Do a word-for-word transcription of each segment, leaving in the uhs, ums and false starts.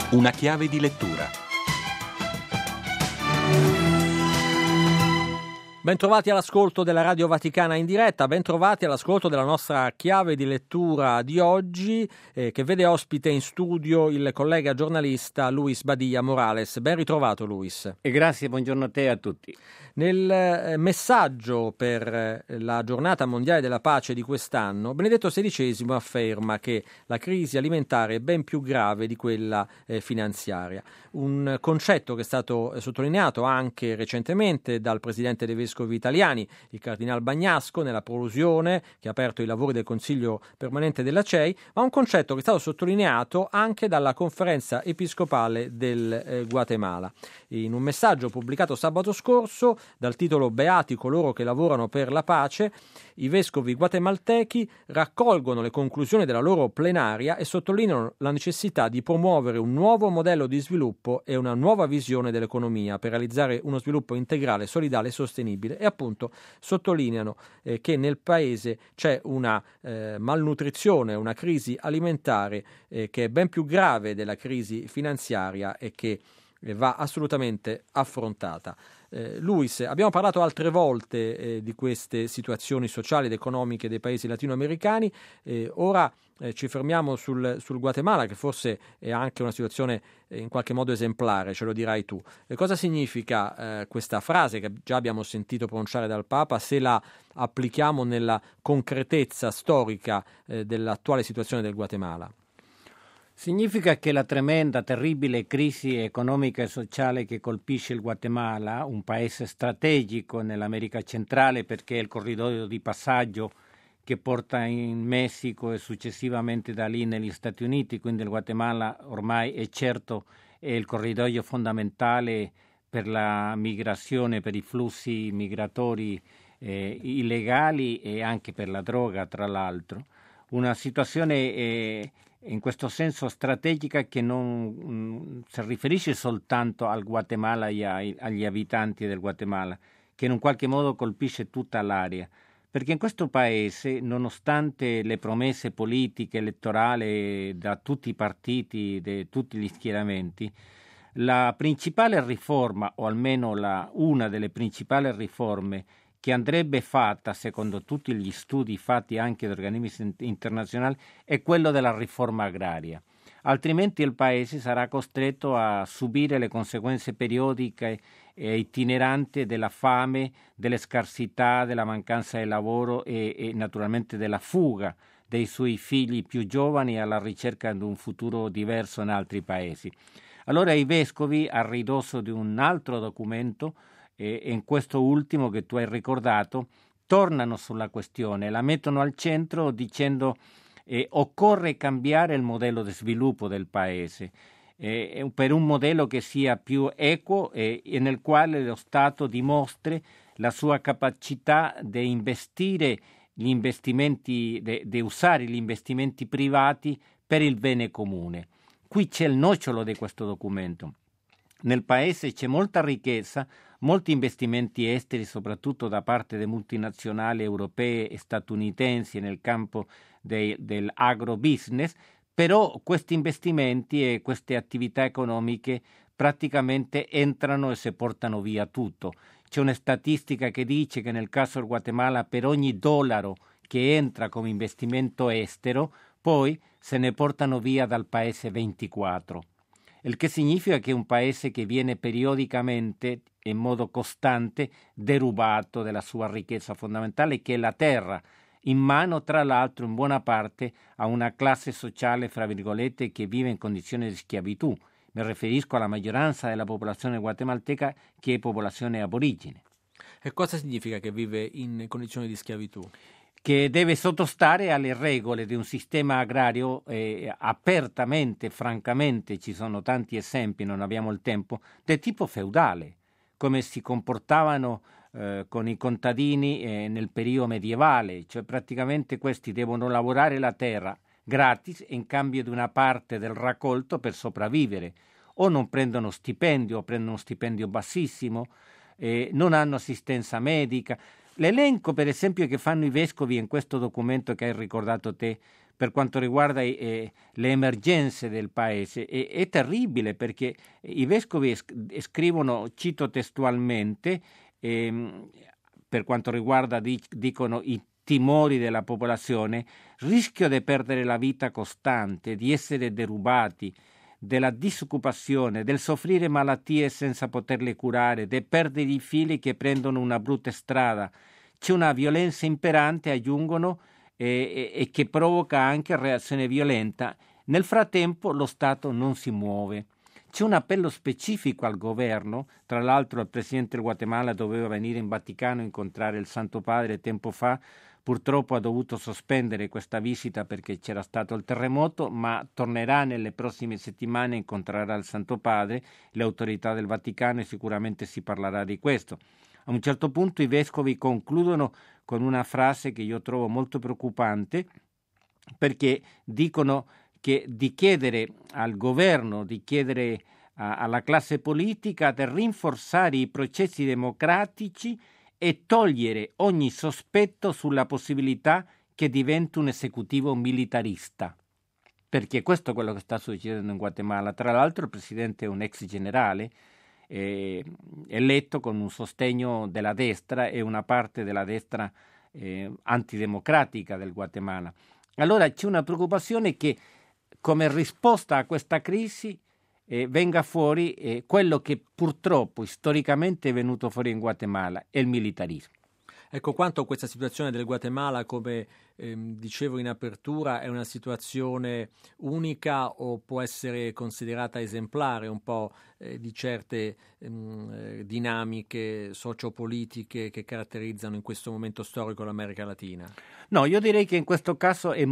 Una chiave di lettura. Bentrovati all'ascolto della Radio Vaticana in diretta, bentrovati all'ascolto della nostra chiave di lettura di oggi, eh, che vede ospite in studio il collega giornalista Luis Badia Morales. Ben ritrovato, Luis. E grazie, buongiorno a te e a tutti. Nel eh, messaggio per eh, la giornata mondiale della pace di quest'anno, Benedetto sedicesimo afferma che la crisi alimentare è ben più grave di quella eh, finanziaria. Un concetto che è stato eh, sottolineato anche recentemente dal presidente dei vescovi italiani, il cardinal Bagnasco, nella prolusione che ha aperto i lavori del Consiglio permanente della C E I, ma un concetto che è stato sottolineato anche dalla conferenza episcopale del eh, Guatemala. In un messaggio pubblicato sabato scorso, dal titolo Beati coloro che lavorano per la pace, i vescovi guatemaltechi raccolgono le conclusioni della loro plenaria e sottolineano la necessità di promuovere un nuovo modello di sviluppo e una nuova visione dell'economia per realizzare uno sviluppo integrale, solidale e sostenibile, e appunto sottolineano eh, che nel paese c'è una eh, malnutrizione, una crisi alimentare eh, che è ben più grave della crisi finanziaria e che eh, va assolutamente affrontata. Eh, Luis, abbiamo parlato altre volte eh, di queste situazioni sociali ed economiche dei paesi latinoamericani, eh, ora eh, ci fermiamo sul, sul Guatemala, che forse è anche una situazione eh, in qualche modo esemplare, ce lo dirai tu. E cosa significa eh, questa frase che già abbiamo sentito pronunciare dal Papa, se la applichiamo nella concretezza storica eh, dell'attuale situazione del Guatemala? Significa che la tremenda, terribile crisi economica e sociale che colpisce il Guatemala, un paese strategico nell'America centrale perché è il corridoio di passaggio che porta in Messico e successivamente da lì negli Stati Uniti, quindi il Guatemala ormai è certo è il corridoio fondamentale per la migrazione, per i flussi migratori eh, illegali e anche per la droga, tra l'altro. Una situazione eh, in questo senso strategica che non mh, si riferisce soltanto al Guatemala e ai, agli abitanti del Guatemala, che in un qualche modo colpisce tutta l'area. Perché in questo paese, nonostante le promesse politiche, elettorali da tutti i partiti, da tutti gli schieramenti, la principale riforma, o almeno la, una delle principali riforme che andrebbe fatta, secondo tutti gli studi fatti anche da organismi internazionali, è quello della riforma agraria. Altrimenti il Paese sarà costretto a subire le conseguenze periodiche e itineranti della fame, delle scarsità, della mancanza di lavoro e, e naturalmente della fuga dei suoi figli più giovani alla ricerca di un futuro diverso in altri paesi. Allora i vescovi, a ridosso di un altro documento, e in questo ultimo che tu hai ricordato, tornano sulla questione, la mettono al centro dicendo eh, occorre cambiare il modello di sviluppo del paese eh, per un modello che sia più equo eh, e nel quale lo Stato dimostri la sua capacità di investire gli investimenti, di usare gli investimenti privati per il bene comune. Qui c'è il nocciolo di questo documento. Nel paese c'è molta ricchezza, molti investimenti esteri, soprattutto da parte delle multinazionali europee e statunitensi nel campo dei, dell'agrobusiness, però questi investimenti e queste attività economiche praticamente entrano e si portano via tutto. C'è una statistica che dice che nel caso del Guatemala per ogni dollaro che entra come investimento estero, poi se ne portano via dal paese ventiquattro. Il che significa che è un paese che viene periodicamente, in modo costante, derubato della sua ricchezza fondamentale, che è la terra, in mano tra l'altro in buona parte a una classe sociale, fra virgolette, che vive in condizioni di schiavitù. Mi riferisco alla maggioranza della popolazione guatemalteca che è popolazione aborigine. E cosa significa che vive in condizioni di schiavitù? Che deve sottostare alle regole di un sistema agrario eh, apertamente, francamente, ci sono tanti esempi, non abbiamo il tempo, del tipo feudale, come si comportavano eh, con i contadini eh, nel periodo medievale, cioè praticamente questi devono lavorare la terra gratis in cambio di una parte del raccolto per sopravvivere, o non prendono stipendio, o prendono uno stipendio bassissimo, eh, non hanno assistenza medica. L'elenco, per esempio, che fanno i vescovi in questo documento che hai ricordato te, per quanto riguarda eh, le emergenze del paese. E, è terribile perché i vescovi es- scrivono, cito testualmente, ehm, per quanto riguarda, dic- dicono, i timori della popolazione, rischio di perdere la vita costante, di essere derubati, della disoccupazione, del soffrire malattie senza poterle curare, di perdere i figli che prendono una brutta strada. C'è una violenza imperante, aggiungono, e, e che provoca anche reazione violenta. Nel frattempo lo Stato non si muove. C'è un appello specifico al governo, tra l'altro il presidente del Guatemala doveva venire in Vaticano a incontrare il Santo Padre tempo fa, purtroppo ha dovuto sospendere questa visita perché c'era stato il terremoto, ma tornerà nelle prossime settimane, incontrerà il Santo Padre, le autorità del Vaticano, e sicuramente si parlerà di questo. A un certo punto i vescovi concludono con una frase che io trovo molto preoccupante, perché dicono che di chiedere al governo, di chiedere a, alla classe politica di rinforzare i processi democratici e togliere ogni sospetto sulla possibilità che diventi un esecutivo militarista. Perché questo è quello che sta succedendo in Guatemala. Tra l'altro il presidente è un ex generale, eh, eletto con un sostegno della destra e una parte della destra eh, antidemocratica del Guatemala. Allora c'è una preoccupazione che come risposta a questa crisi eh, venga fuori eh, quello che purtroppo storicamente è venuto fuori in Guatemala, è il militarismo. Ecco, quanto questa situazione del Guatemala, come ehm, dicevo in apertura, è una situazione unica o può essere considerata esemplare un po' eh, di certe ehm, eh, dinamiche sociopolitiche che caratterizzano in questo momento storico l'America Latina? No, io direi che in questo caso è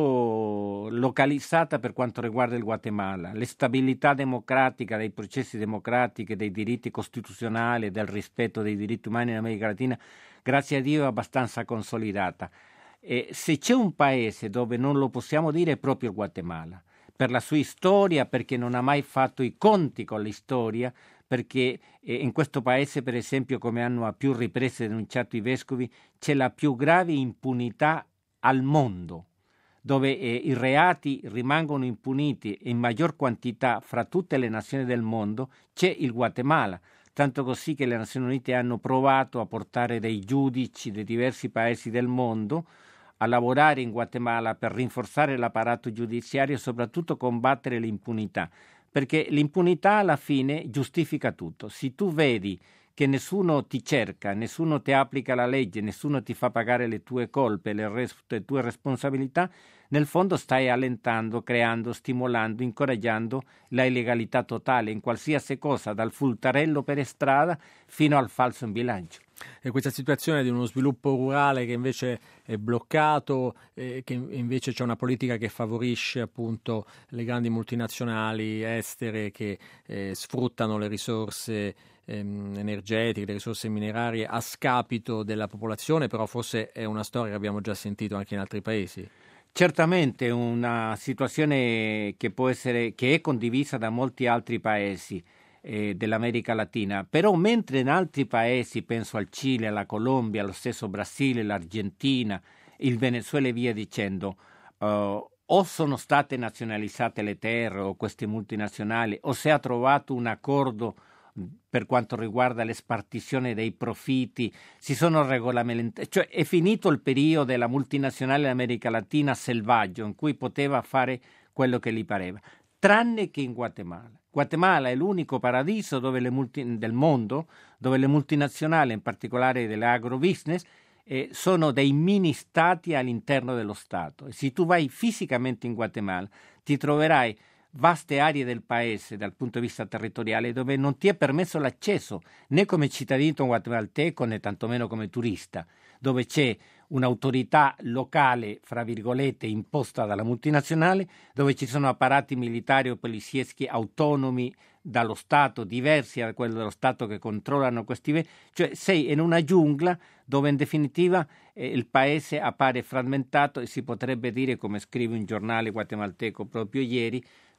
molto localizzata per quanto riguarda il Guatemala. L'estabilità democratica dei processi democratici, dei diritti costituzionali, del rispetto dei diritti umani in America Latina, grazie a Dio è abbastanza consolidata. E se c'è un paese dove non lo possiamo dire è proprio il Guatemala, per la sua storia, perché non ha mai fatto i conti con la storia, perché eh, in questo paese, per esempio, come hanno a più riprese denunciato i vescovi, c'è la più grave impunità al mondo, dove eh, i reati rimangono impuniti in maggior quantità fra tutte le nazioni del mondo, c'è il Guatemala. Tanto così che le Nazioni Unite hanno provato a portare dei giudici dei diversi paesi del mondo a lavorare in Guatemala per rinforzare l'apparato giudiziario e soprattutto combattere l'impunità, perché l'impunità alla fine giustifica tutto. Se tu vedi che nessuno ti cerca, nessuno ti applica la legge, nessuno ti fa pagare le tue colpe, le, res- le tue responsabilità, nel fondo stai allentando, creando, stimolando, incoraggiando la illegalità totale in qualsiasi cosa, dal fultarello per strada fino al falso in bilancio. E questa situazione di uno sviluppo rurale che invece è bloccato, eh, che invece c'è una politica che favorisce appunto le grandi multinazionali estere che eh, sfruttano le risorse ehm, energetiche, le risorse minerarie a scapito della popolazione, però forse è una storia che abbiamo già sentito anche in altri paesi. Certamente è una situazione che può essere, che è condivisa da molti altri paesi eh, dell'America Latina, però mentre in altri paesi, penso al Cile, alla Colombia, allo stesso Brasile, l'Argentina, il Venezuela e via dicendo, uh, o sono state nazionalizzate le terre o queste multinazionali, o si è trovato un accordo per quanto riguarda le spartizioni dei profitti, si sono regolamentati, cioè è finito il periodo della multinazionale dell'America Latina selvaggio in cui poteva fare quello che gli pareva, tranne che in Guatemala. Guatemala è l'unico paradiso dove le multi, del mondo dove le multinazionali, in particolare dell'agrobusiness, eh, sono dei mini stati all'interno dello Stato. E se tu vai fisicamente in Guatemala ti troverai vaste aree del paese dal punto di vista territoriale dove non ti è permesso l'accesso né come cittadino guatemalteco né tantomeno come turista, dove c'è un'autorità locale, fra virgolette, imposta dalla multinazionale, dove ci sono apparati militari o polizieschi autonomi dallo Stato, diversi da quello dello Stato che controllano questi, cioè sei in una giungla dove in definitiva eh, il paese appare frammentato e si potrebbe dire, come scrive un giornale guatemalteco proprio ieri,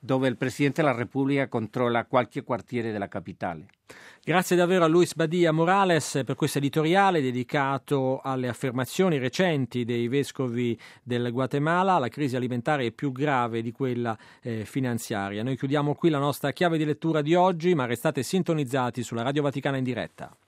dove il Presidente della Repubblica controlla qualche quartiere della capitale. Grazie davvero a Luis Badia Morales per questo editoriale dedicato alle affermazioni recenti dei vescovi del Guatemala. La crisi alimentare è più grave di quella eh, finanziaria. Noi chiudiamo qui la nostra chiave di lettura di oggi, ma restate sintonizzati sulla Radio Vaticana in diretta.